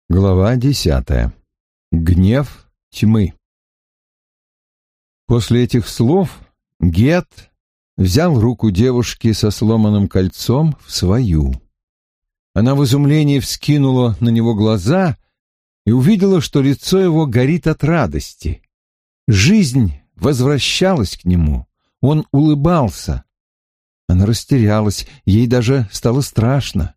Глава 10. Гнев тьмы. После этих слов Гет взял руку девушки со сломанным кольцом в свою. Она в изумлении вскинула на него глаза и увидела, что лицо его горит от радости. Жизнь возвращалась к нему, он улыбался. Она растерялась, ей даже стало страшно.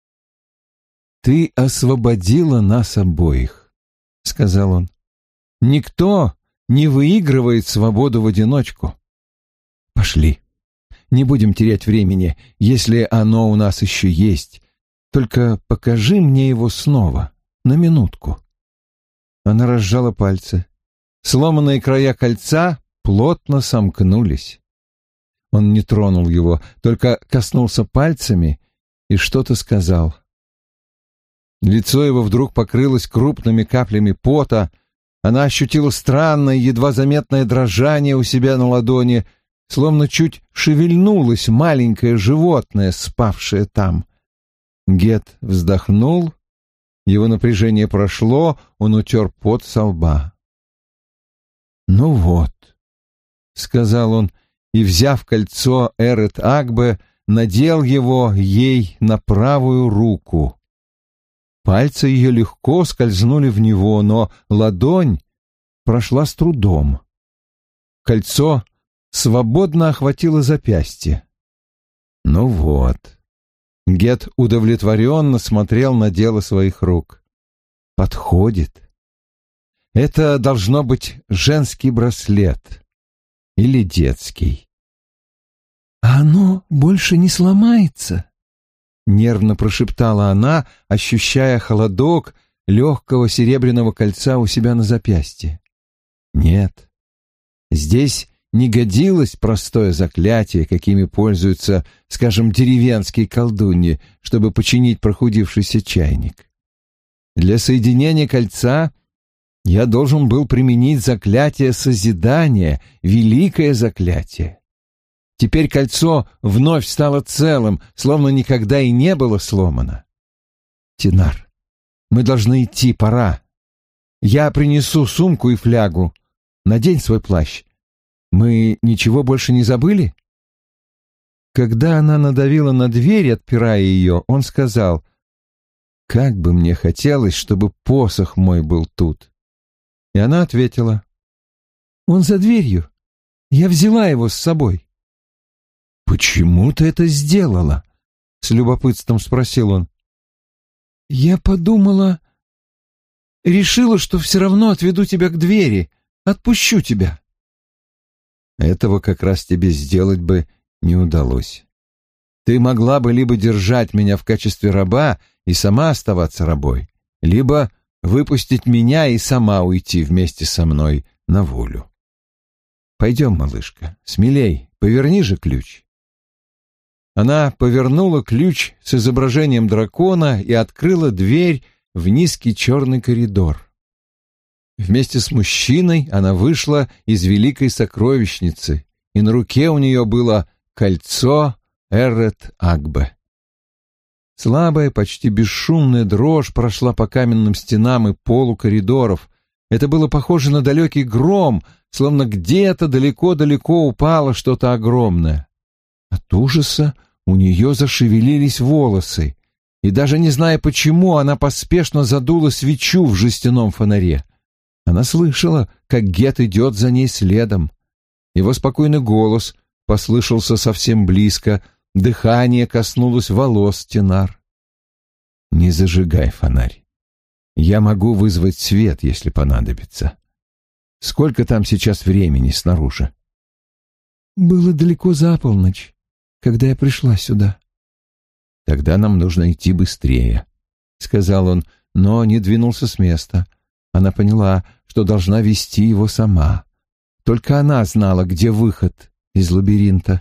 «Ты освободила нас обоих», — сказал он. «Никто не выигрывает свободу в одиночку. Пошли, не будем терять времени, если оно у нас еще есть. Только покажи мне его снова, на минутку». Она разжала пальцы. Сломанные края кольца плотно сомкнулись. Он не тронул его, только коснулся пальцами и что-то сказал. Лицо его вдруг покрылось крупными каплями пота. Она ощутила странное, едва заметное дрожание у себя на ладони, словно чуть шевельнулось маленькое животное, спавшее там. Гет вздохнул, его напряжение прошло, он утер пот со лба. «Ну вот», — сказал он, и, взяв кольцо Эрет-Агбе, надел его ей на правую руку. Пальцы ее легко скользнули в него, но ладонь прошла с трудом. Кольцо свободно охватило запястье. Ну вот. Гет удовлетворенно смотрел на дело своих рук. Подходит. Это должно быть женский браслет. Или детский. «А оно больше не сломается?» Нервно прошептала она, ощущая холодок легкого серебряного кольца у себя на запястье. Нет, здесь не годилось простое заклятие, какими пользуются, скажем, деревенские колдуньи, чтобы починить прохудившийся чайник. Для соединения кольца я должен был применить заклятие созидания, великое заклятие. Теперь кольцо вновь стало целым, словно никогда и не было сломано. «Тинар, мы должны идти, пора. Я принесу сумку и флягу. Надень свой плащ. Мы ничего больше не забыли?» Когда она надавила на дверь, отпирая ее, он сказал: «Как бы мне хотелось, чтобы посох мой был тут». И она ответила: «Он за дверью. Я взяла его с собой». «Почему ты это сделала?» — с любопытством спросил он. «Я подумала... Решила, что все равно отведу тебя к двери, отпущу тебя». Этого как раз тебе сделать бы не удалось. Ты могла бы либо держать меня в качестве раба и сама оставаться рабой, либо выпустить меня и сама уйти вместе со мной на волю. Пойдем, малышка, смелей, поверни же ключ». Она повернула ключ с изображением дракона и открыла дверь в низкий черный коридор. Вместе с мужчиной она вышла из великой сокровищницы, и на руке у нее было кольцо Эрет-Агбе. Слабая, почти бесшумная дрожь прошла по каменным стенам и полу коридоров. Это было похоже на далекий гром, словно где-то далеко-далеко упало что-то огромное. От ужаса у нее зашевелились волосы, и даже не зная почему, она поспешно задула свечу в жестяном фонаре. Она слышала, как Гет идет за ней следом. Его спокойный голос послышался совсем близко, дыхание коснулось волос Тинар. «Не зажигай фонарь. Я могу вызвать свет, если понадобится. Сколько там сейчас времени снаружи?» «Было далеко за полночь, когда я пришла сюда». «Тогда нам нужно идти быстрее», — сказал он, но не двинулся с места. Она поняла, что должна вести его сама. Только она знала, где выход из лабиринта.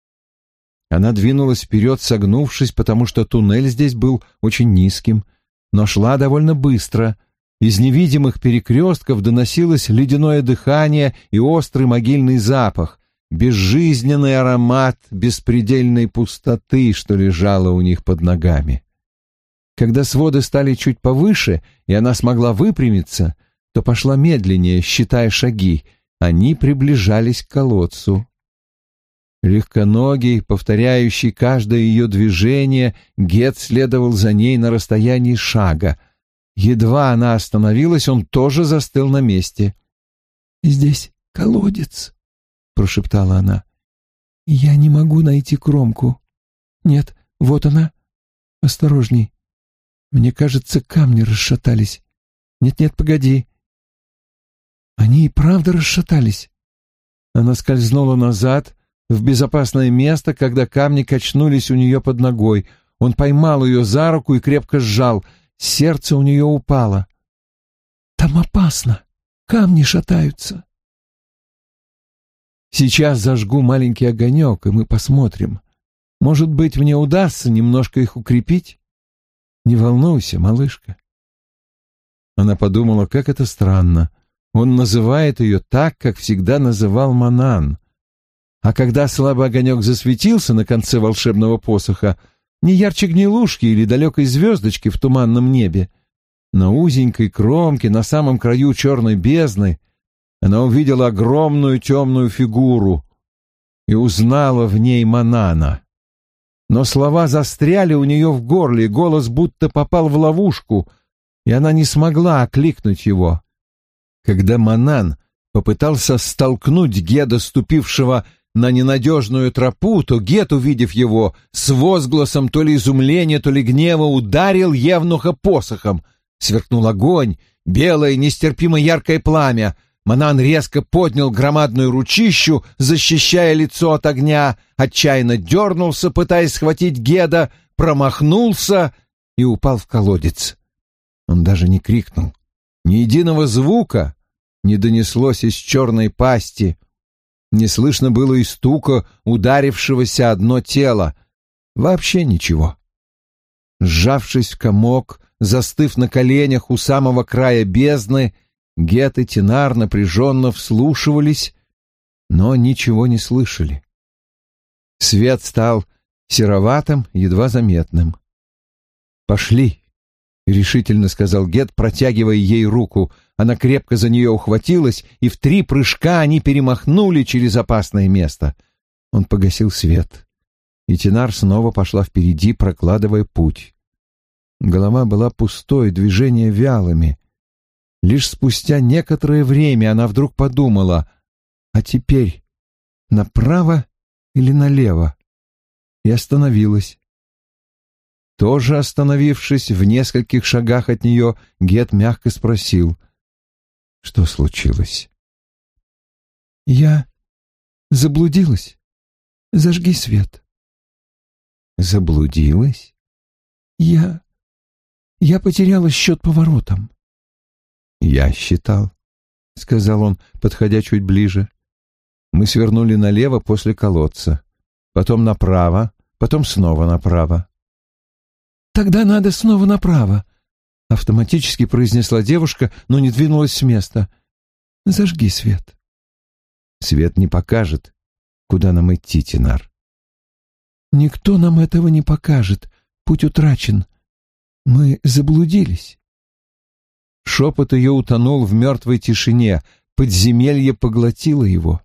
Она двинулась вперед, согнувшись, потому что туннель здесь был очень низким, но шла довольно быстро. Из невидимых перекрестков доносилось ледяное дыхание и острый могильный запах, безжизненный аромат беспредельной пустоты, что лежало у них под ногами. Когда своды стали чуть повыше, и она смогла выпрямиться, то пошла медленнее, считая шаги. Они приближались к колодцу. Легконогий, повторяющий каждое ее движение, Гет следовал за ней на расстоянии шага. Едва она остановилась, он тоже застыл на месте. «Здесь колодец», — прошептала она. «Я не могу найти кромку. Нет, вот она. Осторожней. Мне кажется, камни расшатались. Нет-нет, погоди. Они и правда расшатались». Она скользнула назад, в безопасное место, когда камни качнулись у нее под ногой. Он поймал ее за руку и крепко сжал. Сердце у нее упало. «Там опасно. Камни шатаются». «Сейчас зажгу маленький огонек, и мы посмотрим. Может быть, мне удастся немножко их укрепить? Не волнуйся, малышка». Она подумала, как это странно. Он называет ее так, как всегда называл Манан. А когда слабый огонек засветился на конце волшебного посоха, не ярче гнилушки или далекой звездочки в туманном небе, на узенькой кромке, на самом краю черной бездны, она увидела огромную темную фигуру и узнала в ней Манана. Но слова застряли у нее в горле, и голос будто попал в ловушку, и она не смогла окликнуть его. Когда Манан попытался столкнуть Геда, ступившего на ненадежную тропу, то Гет, увидев его, с возгласом то ли изумления, то ли гнева, ударил евнуха посохом. Сверкнул огонь, белое, нестерпимо яркое пламя. Манан резко поднял громадную ручищу, защищая лицо от огня, отчаянно дернулся, пытаясь схватить Геда, промахнулся и упал в колодец. Он даже не крикнул. Ни единого звука не донеслось из черной пасти. Не слышно было и стука ударившегося одно тело. Вообще ничего. Сжавшись в комок, застыв на коленях у самого края бездны, Гет и Тинар напряженно вслушивались, но ничего не слышали. Свет стал сероватым, едва заметным. «Пошли», — решительно сказал Гет, протягивая ей руку. Она крепко за нее ухватилась, и в 3 прыжка они перемахнули через опасное место. Он погасил свет, и Тинар снова пошла впереди, прокладывая путь. Голова была пустой, движения вялыми. Лишь спустя некоторое время она вдруг подумала, а теперь направо или налево? И остановилась. Тоже остановившись в нескольких шагах от нее, Гет мягко спросил, что случилось. «Я заблудилась. Зажги свет». «Заблудилась?» Я потеряла счет поворотам». «Я считал», — сказал он, подходя чуть ближе. «Мы свернули налево после колодца, потом направо, потом снова направо». «Тогда надо снова направо», — автоматически произнесла девушка, но не двинулась с места. «Зажги свет». «Свет не покажет, куда нам идти, Тинар». «Никто нам этого не покажет. Путь утрачен. Мы заблудились». Шепот ее утонул в мертвой тишине, подземелье поглотило его.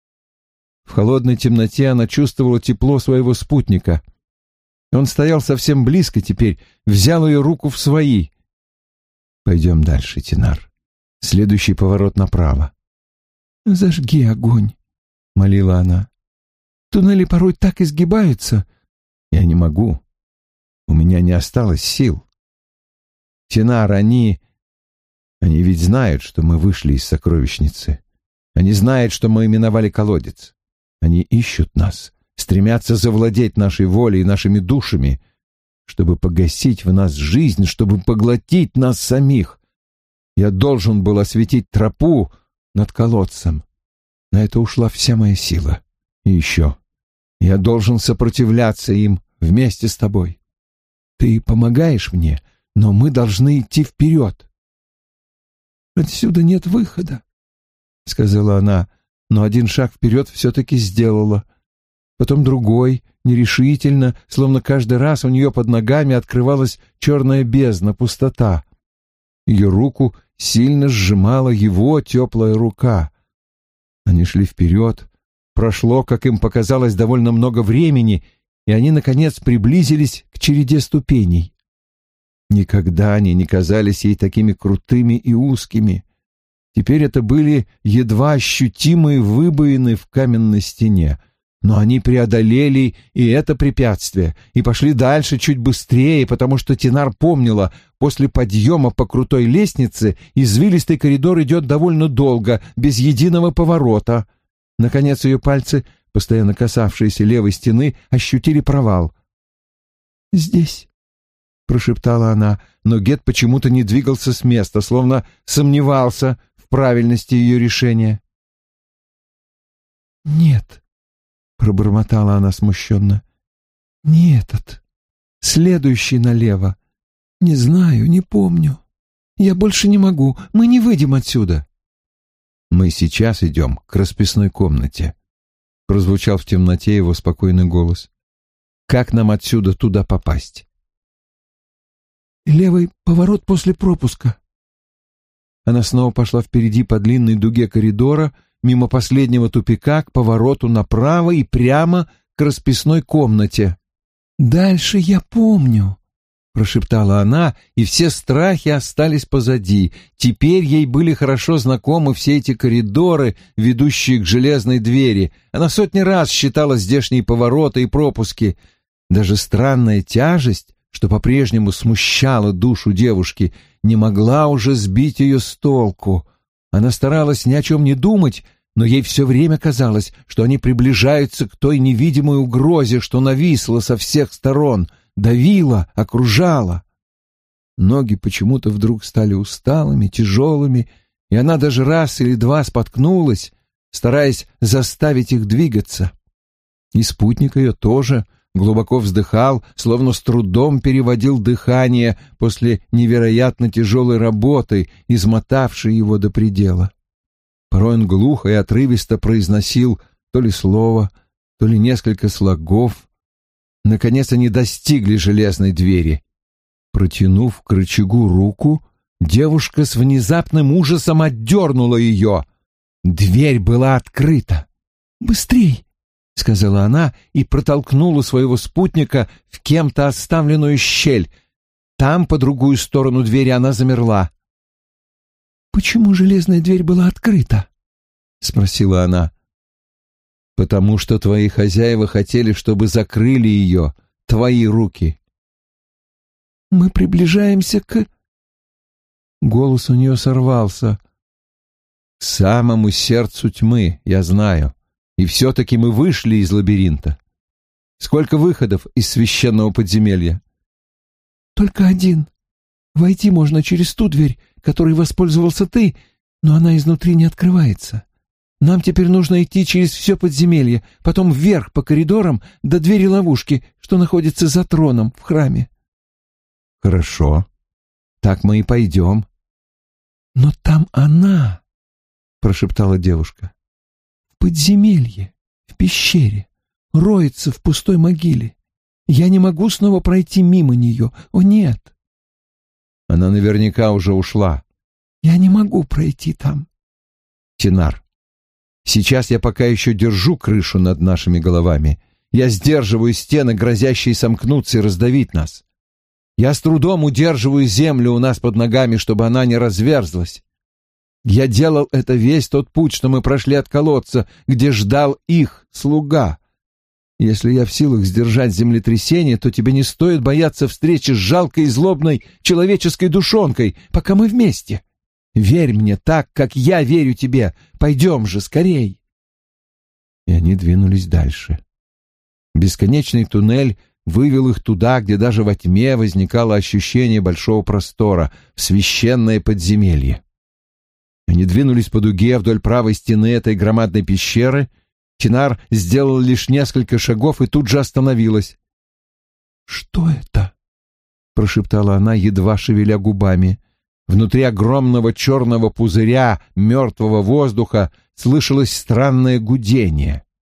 В холодной темноте она чувствовала тепло своего спутника. Он стоял совсем близко теперь, взял ее руку в свои. «Пойдем дальше, Тинар. Следующий поворот направо». «Зажги огонь», — молила она. «Туннели порой так изгибаются». «Я не могу. У меня не осталось сил. Тинар, они ведь знают, что мы вышли из сокровищницы. Они знают, что мы именовали колодец. Они ищут нас, стремятся завладеть нашей волей и нашими душами, чтобы погасить в нас жизнь, чтобы поглотить нас самих. Я должен был осветить тропу над колодцем. На это ушла вся моя сила. И еще, я должен сопротивляться им вместе с тобой. Ты помогаешь мне, но мы должны идти вперед». «Отсюда нет выхода», — сказала она, но один шаг вперед все-таки сделала. потом другой, нерешительно, словно каждый раз у нее под ногами открывалась черная бездна, пустота. Ее руку сильно сжимала его теплая рука. Они шли вперед. Прошло, как им показалось, довольно много времени, и они, наконец, приблизились к череде ступеней. Никогда они не казались ей такими крутыми и узкими. Теперь это были едва ощутимые выбоины в каменной стене. Но они преодолели и это препятствие, и пошли дальше чуть быстрее, потому что Тинар помнила, после подъема по крутой лестнице извилистый коридор идет довольно долго, без единого поворота. Наконец ее пальцы, постоянно касавшиеся левой стены, ощутили провал. «Здесь», — прошептала она, но Гет почему-то не двигался с места, словно сомневался в правильности ее решения. «Нет», — пробормотала она смущенно. «Не этот. Следующий налево. Не знаю, не помню. Я больше не могу. Мы не выйдем отсюда». «Мы сейчас идем к расписной комнате», — прозвучал в темноте его спокойный голос. «Как нам отсюда туда попасть?» «Левый поворот после пропуска». Она снова пошла впереди по длинной дуге коридора, мимо последнего тупика, к повороту направо и прямо к расписной комнате. «Дальше я помню», — прошептала она, и все страхи остались позади. Теперь ей были хорошо знакомы все эти коридоры, ведущие к железной двери. Она сотни раз считала здешние повороты и пропуски. Даже странная тяжесть, что по-прежнему смущала душу девушки, не могла уже сбить ее с толку. Она старалась ни о чем не думать, но ей все время казалось, что они приближаются к той невидимой угрозе, что нависла со всех сторон, давила, окружала. Ноги почему-то вдруг стали усталыми, тяжелыми, и она даже раз или два споткнулась, стараясь заставить их двигаться. И спутник ее тоже глубоко вздыхал, словно с трудом переводил дыхание после невероятно тяжелой работы, измотавшей его до предела. Порой он глухо и отрывисто произносил то ли слово, то ли несколько слогов. Наконец они достигли железной двери. Протянув к рычагу руку, девушка с внезапным ужасом отдернула ее. Дверь была открыта. «Быстрей!» — сказала она и протолкнула своего спутника в кем-то оставленную щель. Там, по другую сторону двери, она замерла. «Почему железная дверь была открыта?» — спросила она. «Потому что твои хозяева хотели, чтобы закрыли ее, твои руки». «Мы приближаемся к...» Голос у нее сорвался. «К самому сердцу тьмы, я знаю. И все-таки мы вышли из лабиринта. Сколько выходов из священного подземелья?» «Только один. Войти можно через ту дверь, которой воспользовался ты, но она изнутри не открывается. Нам теперь нужно идти через все подземелье, потом вверх по коридорам до двери ловушки, что находится за троном в храме». «Хорошо. Так мы и пойдем». «Но там она», — прошептала девушка, — «в подземелье, в пещере, роется в пустой могиле. Я не могу снова пройти мимо нее. О, нет». «Она наверняка уже ушла». «Я не могу пройти там». «Тинар, сейчас я пока еще держу крышу над нашими головами. Я сдерживаю стены, грозящие сомкнуться и раздавить нас. Я с трудом удерживаю землю у нас под ногами, чтобы она не разверзлась. Я делал это весь тот путь, что мы прошли от колодца, где ждал их слуга. Если я в силах сдержать землетрясение, то тебе не стоит бояться встречи с жалкой и злобной человеческой душонкой, пока мы вместе. Верь мне так, как я верю тебе. Пойдем же, скорей». И они двинулись дальше. Бесконечный туннель вывел их туда, где даже во тьме возникало ощущение большого простора, в священное подземелье. Они двинулись по дуге вдоль правой стены этой громадной пещеры. Тинар сделал лишь несколько шагов и тут же остановилась. «Что это?» — прошептала она, едва шевеля губами. Внутри огромного черного пузыря мертвого воздуха слышалось странное гудение.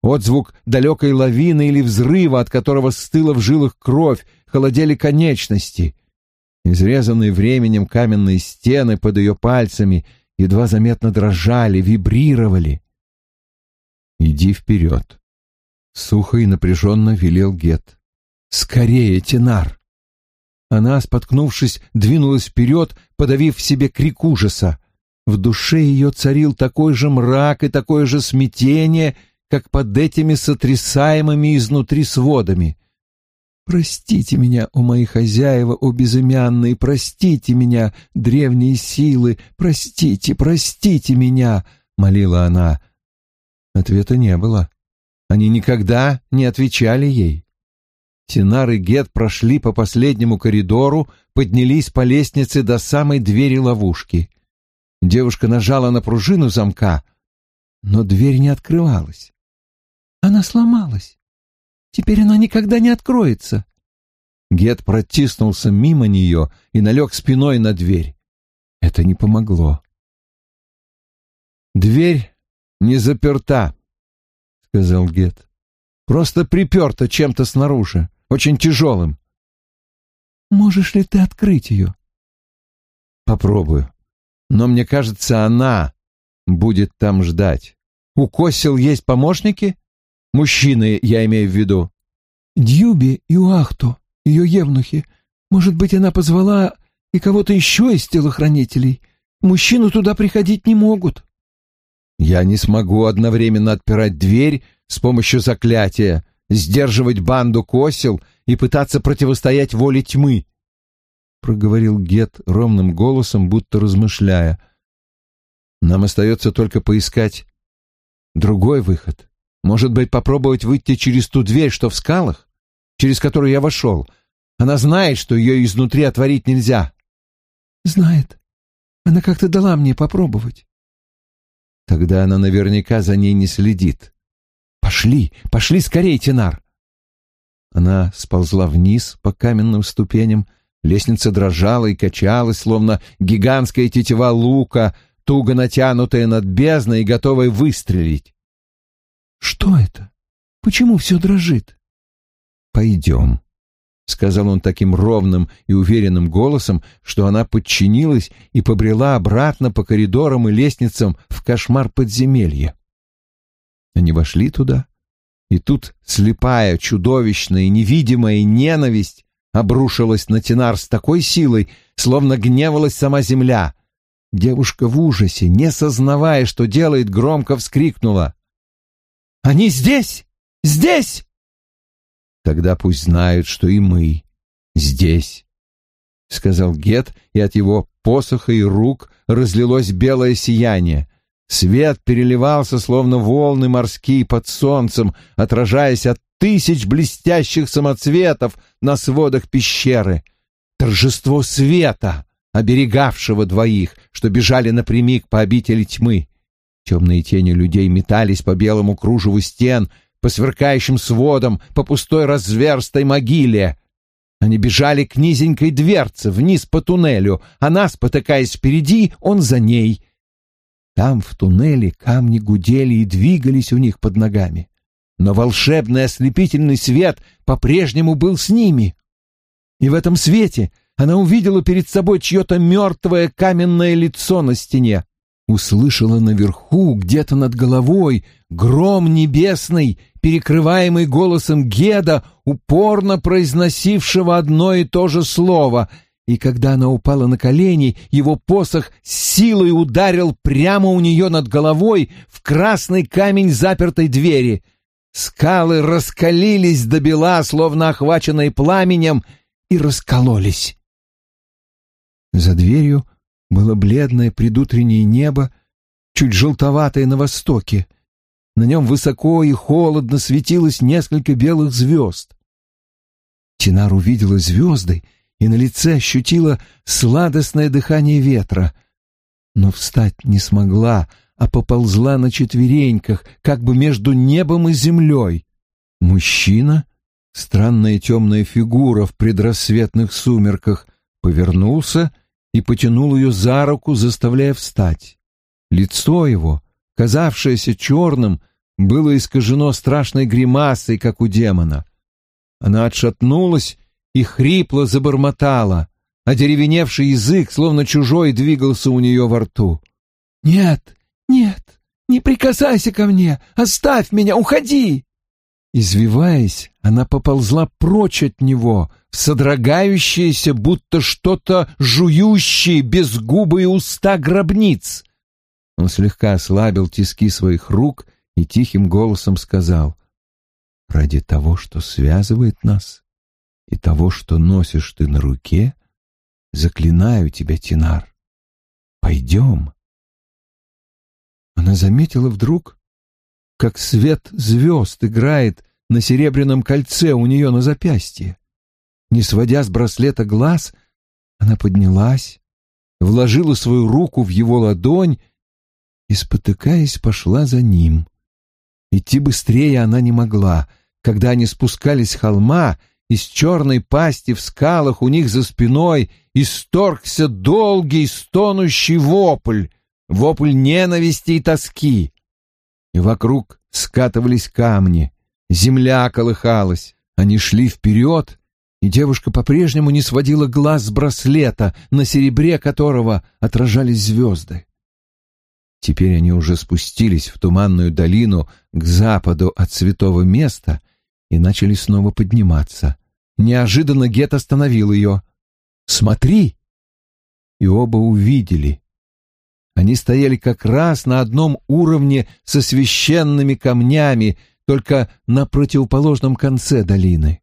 Отзвук далекой лавины или взрыва, от которого стыла в жилах кровь, холодели конечности. Изрезанные временем каменные стены под ее пальцами едва заметно дрожали, вибрировали. «Иди вперед», — сухо и напряженно велел Гет. «Скорее, Тинар!» Она, споткнувшись, двинулась вперед, подавив в себе крик ужаса. В душе ее царил такой же мрак и такое же смятение, как под этими сотрясаемыми изнутри сводами. «Простите меня, о мои хозяева, о безымянные, простите меня, древние силы, простите, простите меня!» — молила она. Ответа не было. Они никогда не отвечали ей. Тинар и Гет прошли по последнему коридору, поднялись по лестнице до самой двери ловушки. Девушка нажала на пружину замка, но дверь не открывалась. «Она сломалась. Теперь она никогда не откроется». Гет протиснулся мимо нее и налег спиной на дверь. Это не помогло. «Дверь не заперта», — сказал Гет. «Просто приперта чем-то снаружи, очень тяжелым». «Можешь ли ты открыть ее?» «Попробую. Но мне кажется, она будет там ждать. У Косил есть помощники? Мужчины, я имею в виду». «Дьюби и Уахто, ее евнухи. Может быть, она позвала и кого-то еще из телохранителей. Мужчины туда приходить не могут». «Я не смогу одновременно отпирать дверь с помощью заклятия, сдерживать банду Косил и пытаться противостоять воле тьмы», — проговорил Гет ровным голосом, будто размышляя. «Нам остается только поискать другой выход. Может быть, попробовать выйти через ту дверь, что в скалах, через которую я вошел. Она знает, что ее изнутри отворить нельзя». «Знает. Она как-то дала мне попробовать». «Тогда она наверняка за ней не следит. Пошли, пошли скорее, Тинар!» Она сползла вниз по каменным ступеням. Лестница дрожала и качалась, словно гигантская тетива лука, туго натянутая над бездной и готовая выстрелить. «Что это? Почему все дрожит?» «Пойдем», — сказал он таким ровным и уверенным голосом, что она подчинилась и побрела обратно по коридорам и лестницам в кошмар подземелья. Они вошли туда, и тут слепая, чудовищная и невидимая ненависть обрушилась на Тинар с такой силой, словно гневалась сама земля. Девушка в ужасе, не сознавая, что делает, громко вскрикнула: «Они здесь! Здесь!» «Тогда пусть знают, что и мы здесь», — сказал Гет, и от его посоха и рук разлилось белое сияние. Свет переливался, словно волны морские под солнцем, отражаясь от тысяч блестящих самоцветов на сводах пещеры. Торжество света, оберегавшего двоих, что бежали напрямик по обители тьмы. Темные тени людей метались по белому кружеву стен, по сверкающим сводам, по пустой разверстой могиле. Они бежали к низенькой дверце, вниз по туннелю, она, спотыкаясь впереди, он за ней. Там, в туннеле, камни гудели и двигались у них под ногами. Но волшебный ослепительный свет по-прежнему был с ними. И в этом свете она увидела перед собой чье-то мертвое каменное лицо на стене. Услышала наверху, где-то над головой, гром небесный, перекрываемый голосом Геда, упорно произносившего одно и то же слово. И когда она упала на колени, его посох с силой ударил прямо у нее над головой в красный камень запертой двери. Скалы раскалились до бела, словно охваченные пламенем, и раскололись. За дверью было бледное предутреннее небо, чуть желтоватое на востоке. На нем высоко и холодно светилось несколько белых звезд. Тинар увидела звезды и на лице ощутила сладостное дыхание ветра, но встать не смогла, а поползла на четвереньках, как бы между небом и землей. Мужчина, странная темная фигура в предрассветных сумерках, повернулся и потянул ее за руку, заставляя встать. Лицо его, казавшееся черным, было искажено страшной гримасой, как у демона. Она отшатнулась и хрипло забормотала, а деревеневший язык, словно чужой, двигался у нее во рту. «Нет, нет, не прикасайся ко мне! Оставь меня, уходи!» Извиваясь, она поползла прочь от него, в содрогающиеся, будто что-то жующие безгубые уста гробниц. Он слегка ослабил тиски своих рук и тихим голосом сказал: «Ради того, что связывает нас, и того, что носишь ты на руке, заклинаю тебя, Тинар, пойдем». Она заметила вдруг, как свет звезд играет на серебряном кольце у нее на запястье. Не сводя с браслета глаз, она поднялась, вложила свою руку в его ладонь и, спотыкаясь, пошла за ним. Идти быстрее она не могла. Когда они спускались с холма, из черной пасти в скалах у них за спиной исторгся долгий стонущий вопль, вопль ненависти и тоски. И вокруг скатывались камни, земля колыхалась. Они шли вперед, и девушка по-прежнему не сводила глаз с браслета, на серебре которого отражались звезды. Теперь они уже спустились в туманную долину к западу от святого места и начали снова подниматься. Неожиданно Гет остановил ее. «Смотри!» И оба увидели. Они стояли как раз на одном уровне со священными камнями, только на противоположном конце долины.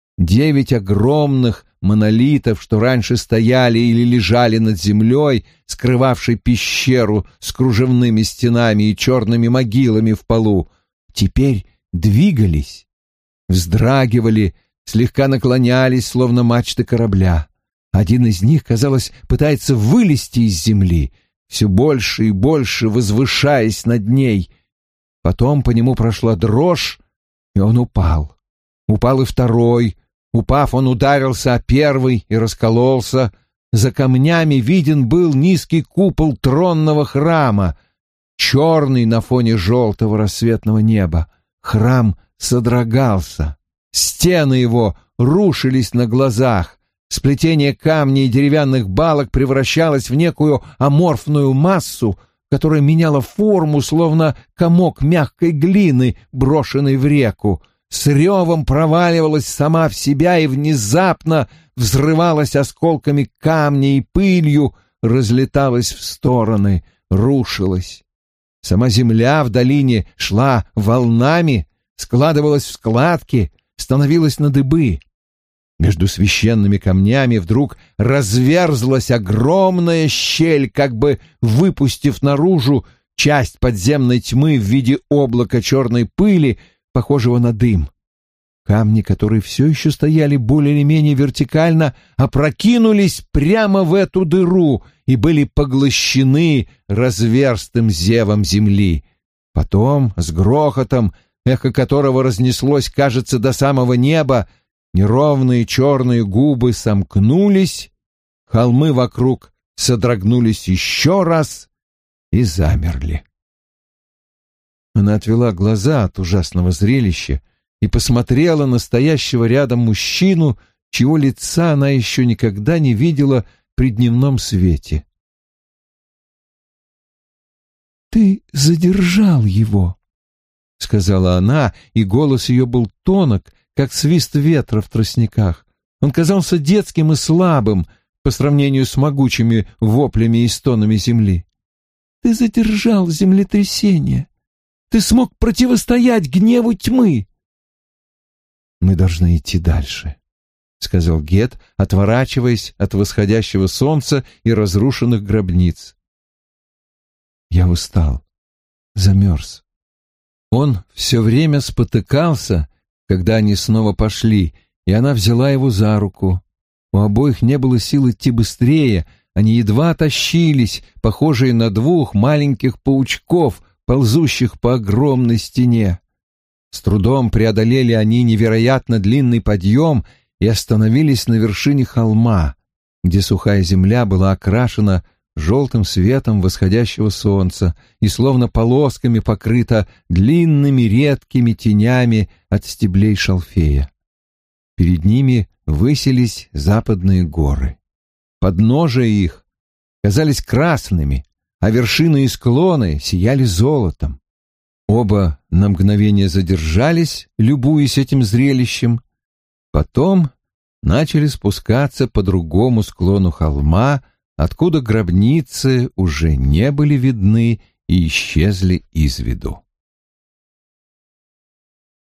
9 огромных монолитов, что раньше стояли или лежали над землей, скрывавшей пещеру с кружевными стенами и черными могилами в полу, теперь двигались, вздрагивали, слегка наклонялись, словно мачты корабля. Один из них, казалось, пытается вылезти из земли, все больше и больше возвышаясь над ней. Потом по нему прошла дрожь, и он упал. Упал и второй. Упав, он ударился о первый и раскололся. За камнями виден был низкий купол тронного храма, черный на фоне желтого рассветного неба. Храм содрогался. Стены его рушились на глазах. Сплетение камней и деревянных балок превращалось в некую аморфную массу, которая меняла форму, словно комок мягкой глины, брошенный в реку. С ревом проваливалась сама в себя и внезапно взрывалась осколками камня и пылью, разлеталась в стороны, рушилась. Сама земля в долине шла волнами, складывалась в складки, становилась на дыбы. Между священными камнями вдруг разверзлась огромная щель, как бы выпустив наружу часть подземной тьмы в виде облака черной пыли, похожего на дым. Камни, которые все еще стояли более или менее вертикально, опрокинулись прямо в эту дыру и были поглощены разверстым зевом земли. Потом, с грохотом, эхо которого разнеслось, кажется, до самого неба, неровные черные губы сомкнулись, холмы вокруг содрогнулись еще раз и замерли. Она отвела глаза от ужасного зрелища и посмотрела на стоящего рядом мужчину, чьего лица она еще никогда не видела при дневном свете. «Ты задержал его», — сказала она, и голос ее был тонок, как свист ветра в тростниках. Он казался детским и слабым по сравнению с могучими воплями и стонами земли. «Ты задержал землетрясение. Ты смог противостоять гневу тьмы». «Мы должны идти дальше», — сказал Гет, отворачиваясь от восходящего солнца и разрушенных гробниц. «Я устал, замерз». Он все время спотыкался, когда они снова пошли, и она взяла его за руку. У обоих не было сил идти быстрее, они едва тащились, похожие на 2 маленьких паучков, ползущих по огромной стене. С трудом преодолели они невероятно длинный подъем и остановились на вершине холма, где сухая земля была окрашена желтым светом восходящего солнца и словно полосками покрыта длинными редкими тенями от стеблей шалфея. Перед ними высились западные горы. Подножия их казались красными, а вершины и склоны сияли золотом. Оба на мгновение задержались, любуясь этим зрелищем, потом начали спускаться по другому склону холма, откуда гробницы уже не были видны и исчезли из виду.